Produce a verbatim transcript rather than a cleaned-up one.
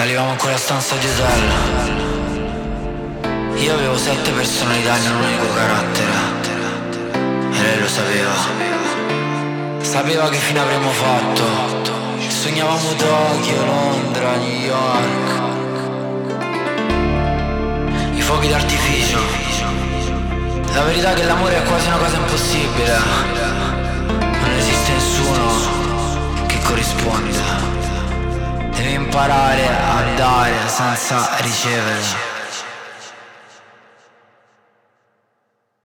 Salivamo in quella stanza di hotel. Io avevo sette personalità in un unico carattere. E lei lo sapeva. Sapeva che fine avremmo fatto. Sognavamo Tokyo, Londra, New York. I fuochi d'artificio. La verità è che l'amore è quasi una cosa impossibile. Non esiste nessuno che corrisponda. Devi imparare a dare senza ricevere.